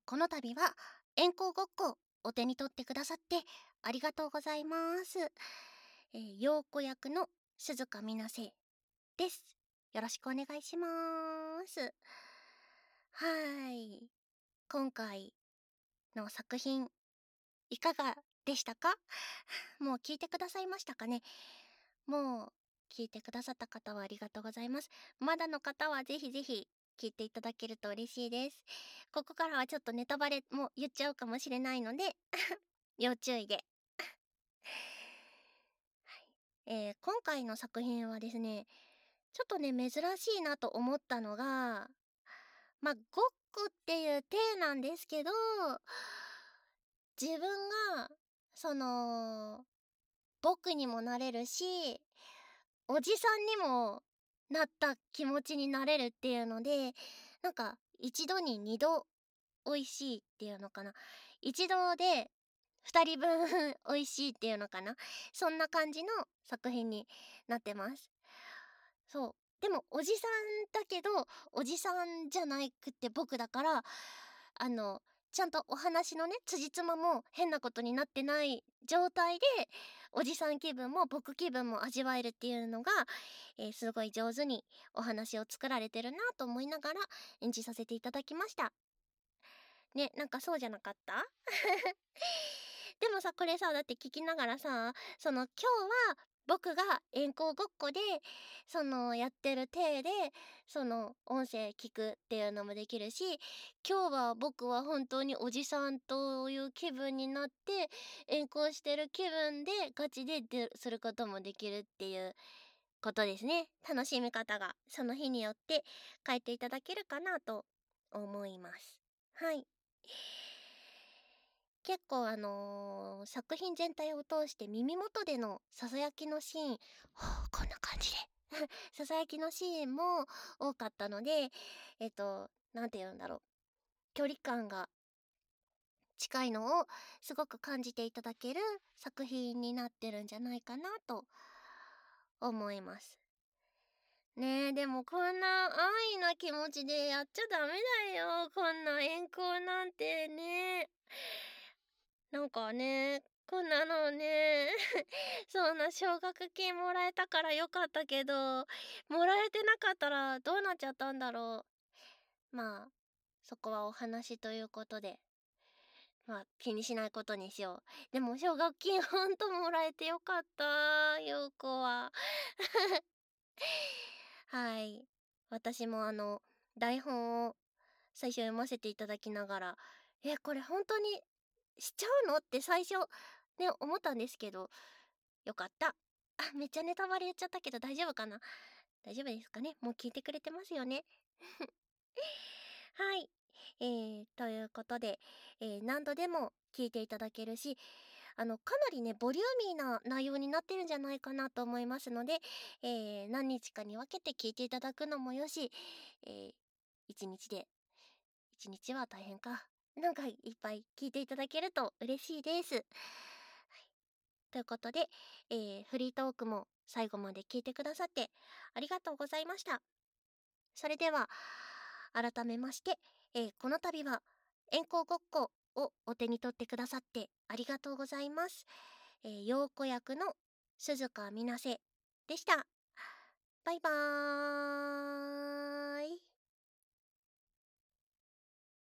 この度は円光ごっこお手に取ってくださってありがとうございます。陽子役の鈴鹿みなせです。よろしくお願いします。はい。今回の作品いかがでしたか？もう聞いてくださいましたかね？もう聞いてくださった方はありがとうございます。まだの方はぜひぜひ聞いていただけると嬉しいです。ここからはちょっとネタバレも言っちゃうかもしれないので要注意で。今回の作品はですね、ちょっとね、珍しいなと思ったのが、まあ、ごっこっていう体なんですけど、自分が、その、僕にもなれるし、おじさんにもなった気持ちになれるっていうので、なんか一度に二度美味しいっていうのかな。一度で二人分美味しいっていうのかな。そんな感じの作品になってます。そう。でもおじさんだけど、おじさんじゃないくって僕だから、あの、ちゃんとお話のね、辻褄も変なことになってない状態で、おじさん気分も僕気分も味わえるっていうのが、すごい上手にお話を作られてるなと思いながら演じさせていただきました。ね、なんかそうじゃなかった？でもさ、これさ、だって聞きながらさ、今日は僕が円光ごっこで、やってる体で、音声聞くっていうのもできるし、今日は僕は本当におじさんという気分になって、円光してる気分でガチですることもできるっていうことですね。楽しみ方がその日によって変えていただけるかなと思います。はい。結構作品全体を通して耳元でのささやきのシーン、こんな感じでささやきのシーンも多かったので、なんて言うんだろう。距離感が近いのをすごく感じていただける作品になってるんじゃないかなと思います。ねえ、でもこんな安易な気持ちでやっちゃダメだよ。こんな遠行なんてね。なんかね、こんなのね、そんな奨学金もらえたからよかったけど、もらえてなかったらどうなっちゃったんだろう。まあ、そこはお話ということで、まあ気にしないことにしよう。でも奨学金ほんともらえてよかった、ようこは。はい。私も台本を最初読ませていただきながら、これ本当にしちゃうのって最初ね、思ったんですけど、よかった。あ、めっちゃネタバレ言っちゃったけど大丈夫かな？大丈夫ですかね？もう聞いてくれてますよね？はい。ということで、何度でも聞いていただけるし、かなりね、ボリューミーな内容になってるんじゃないかなと思いますので、何日かに分けて聞いていただくのもよし、えー、1日で、1日は大変か。なんかいっぱい聞いていただけると嬉しいです。ということで、フリートークも最後まで聞いてくださってありがとうございました。それでは、改めまして、この度は、円光ごっこをお手に取ってくださってありがとうございます。陽子役の鈴鹿みなせでした。バイバーイ。